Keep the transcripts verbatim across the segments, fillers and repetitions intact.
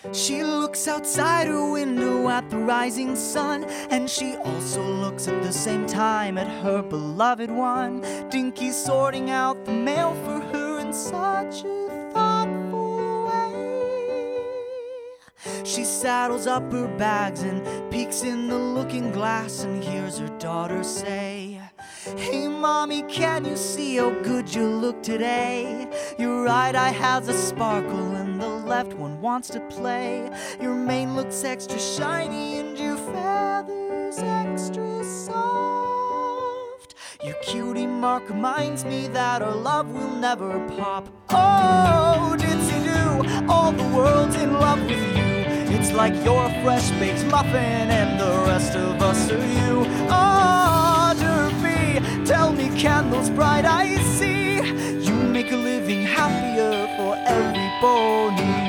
She looks outside her window at the rising sun, and she also looks at the same time at her beloved one. Dinky sorting out the mail for her in such a thoughtful way. She saddles up her bags and peeks in the looking glass and hears her daughter say, "Hey mommy, can you see how good you look today? Your right eye has a sparkle and the left one wants to play. Your mane looks extra shiny and your feathers extra soft. Your cutie mark reminds me that our love will never pop. Oh, ditsy-do, all the world's in love with you. It's like you're a fresh baked muffin and the rest of us are you. Oh, Derpy, tell me, can those bright eyes see? You make a living happier for every pony."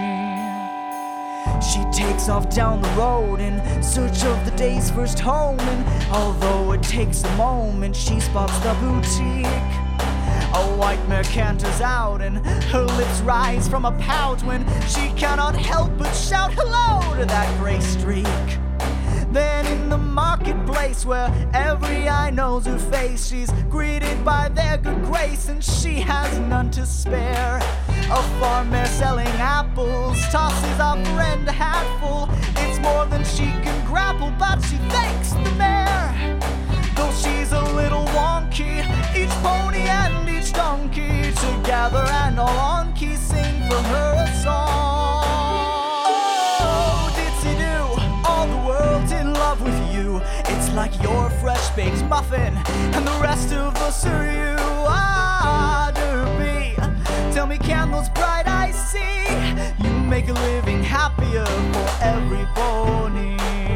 She takes off down the road in search of the day's first home, and although it takes a moment, she spots the boutique. A white mare canters out and her lips rise from a pout when she cannot help but shout hello to that gray streak. Then in the marketplace where every eye knows her face, she's greeted by their good grace and she has none to spare. A farm mare selling apples tosses a friend a hatful. It's more than she can grapple, but she thanks the mare. Though she's a little wonky, each pony and each donkey together and all on key sing for her a song. Oh, ditsy-do, all the world's in love with you. It's like you're a fresh baked muffin and the rest of us are you. Ah, Derpy, tell me, can those bright eyes see? You make a living happier for every pony.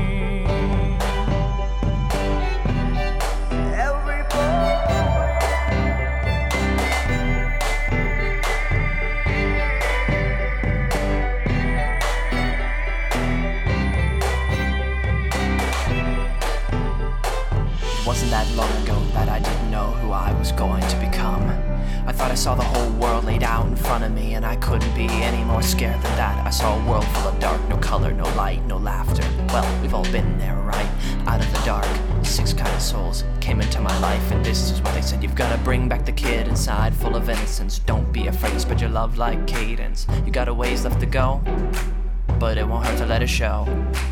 Wasn't that long ago that I didn't know who I was going to become. I thought I saw the whole world laid out in front of me, and I couldn't be any more scared than that. I saw a world full of dark, no color, no light, no laughter. Well, we've all been there, right? Out of the dark, six kind of souls came into my life, and this is what they said. You've gotta bring back the kid inside, full of innocence. Don't be afraid, spread your love like cadence. You got a ways left to go, but it won't hurt to let it show.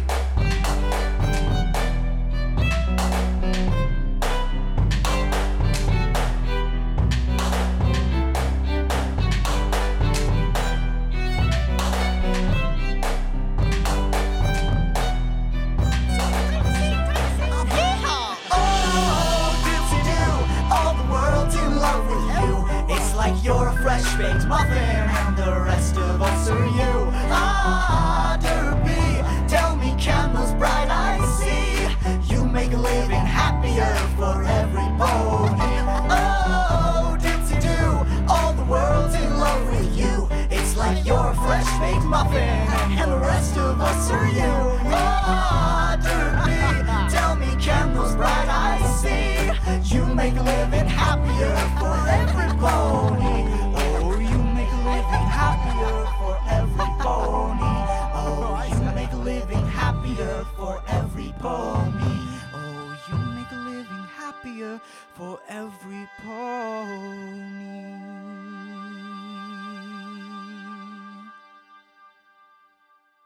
You're a fresh baked muffin and the rest of us are you. Ah, Derpy, tell me, can those bright eyes see? You make a living happier for every pony. Oh, ditsy-do, all the world's in love with you. It's like you're a fresh baked muffin and the rest of us are you. Ah, Derpy, tell me, can those bright eyes see? You make a living happier for every pony. Oh, you make a living happier for every pony. Oh, you make a living happier for every pony. Oh, you make a living happier for every pony.